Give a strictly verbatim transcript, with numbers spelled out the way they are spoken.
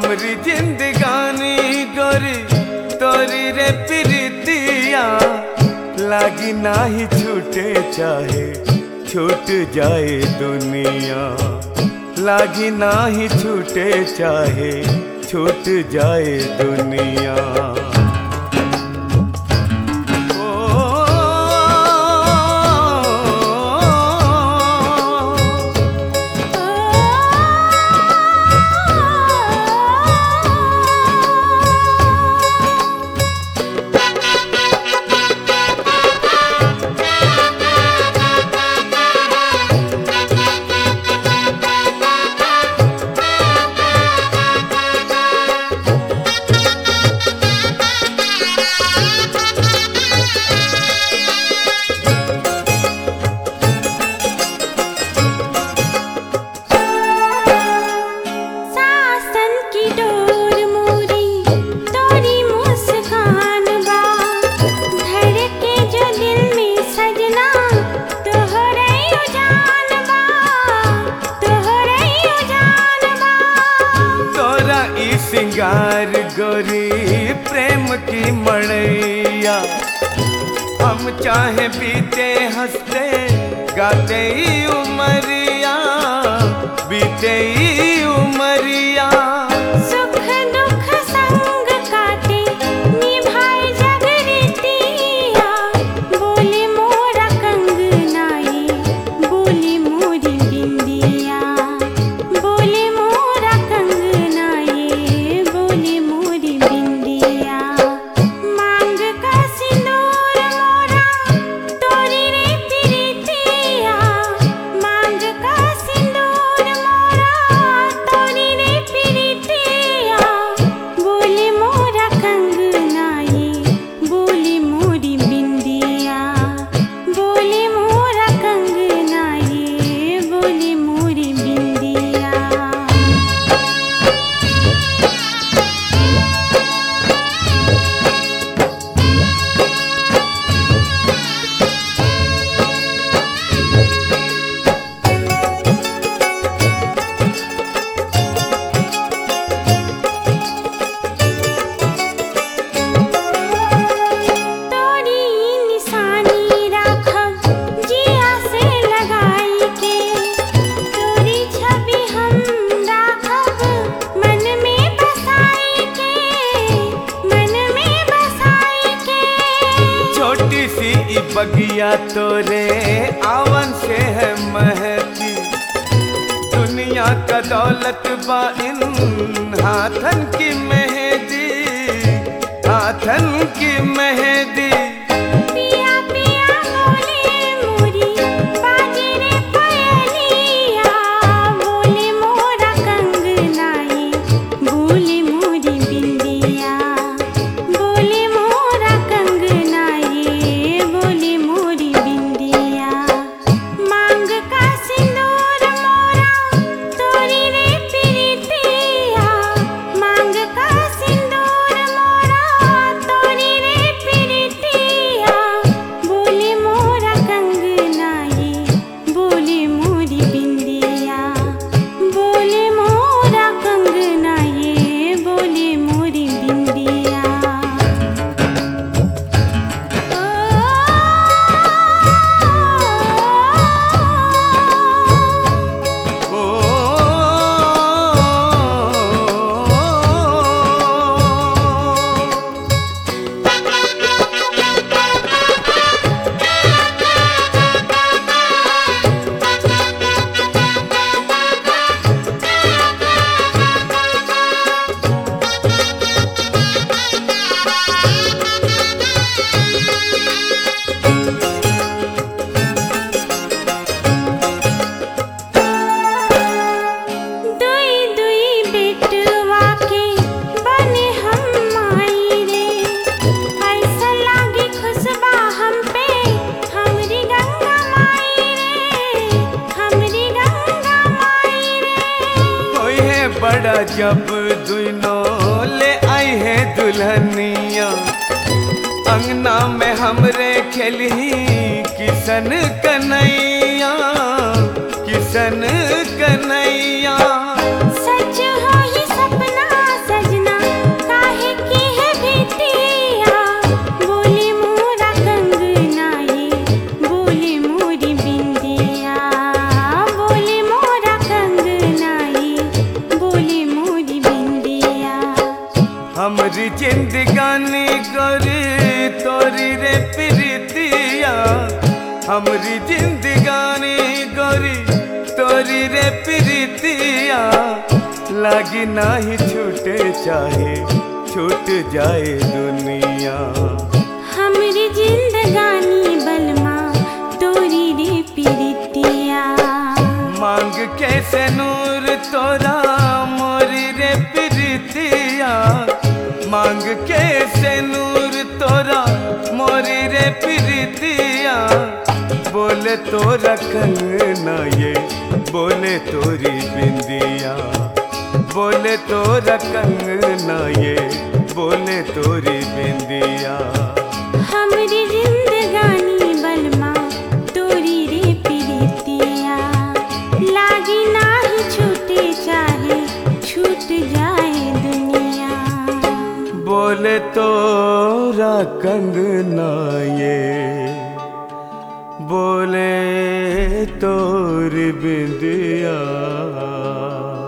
हमरी जिंदगानी गोरी तोरी रे प्रीतिया लागी नाही छूटे चाहे छूट जाए दुनिया, लागी नाही छूटे चाहे छूट जाए दुनिया। सिंगार गोरी प्रेम की मड़ैया, हम चाहे बीते हंसते गाते ही उमरिया, बीते ही उमरिया। सुख दुख संग काटे निभाए जगरीतिया, बोले मोरा कंगनाई बोले मोरी बिंदिया, बोले मोरा कंगनाई बोले मोरी बिंदिया। मांग का सिंदूर मोरा तोरी रे प्रीतिया, मांग का सिंदूर मोरा तोरी रे प्रीतिया, बोले मोरा कंगनाई बोले मोरी बिंदिया, बोले मोरा कंगनाई बोले मोरी बिंदिया। तोरी निशानी राखब जिया से लगाई के, तोरी छवि हम राखब मन में बसाई के, मन में बसाई के। छोटी सी ई बगिया तोरे आवन से है महकी, दुनिया का दौलत बा इन हाथन की मेहंदी, हाथन की मेहंदी। पिया पिया बोले मोरी बाजे रे पयलिया, बोले मोरा कंगनाई बोले मोरी बिंदिया, बोले मोरा कंगनाई बोले मोरी बिंदिया। मांग का सिंदूर मोरा तोरी रे प्रीतिया, मांग का सिंदूर मोरा तोरी रे प्रीतिया, बोले मोरा कंगनाई बोले मोरी बिंदिया, बोले मोरा कंगनाई बोले मोरी बिंदिया। ओ दुई दुई बेटवा के बने हम माई रे, ऐसा लागी खुशबा हम पे हमरी गंगा माई रे, हमरी गंगा माई रे। कोई है बड़ा जब दुनो ले आई है दुल्हनिया, अंगना में हमरे खेली किसन कन्हैया, किसन कन्हैया। सच हो ही सपना हमरी जिंदगानी गोरी तोरी रे प्रीतिया, हमरी जिंदगानी गोरी तोरी रे प्रीतिया, लागी नाही छूटे चाहे छूट जाए दुनिया। हमरी जिंदगानी बलमा तोरी रे प्रीतिया, मांग कैसे नूर तोरा मोरी रे प्रीतिया, मांग कैसे नूर तोरा मोरी रे प्रीतिया, बोले तोरा कंगना ये बोले तोरी बिंदिया, बोले तोरा कंगना ये बोले तोरी बिंदिया। हमरी जिंदगानी बलमा तोरी रे प्रीतिया, लागी नाही छूटे चाहे छूट जाए दुनिया। बोले तोरा कंगना ये बोले तोरी बिंदिया।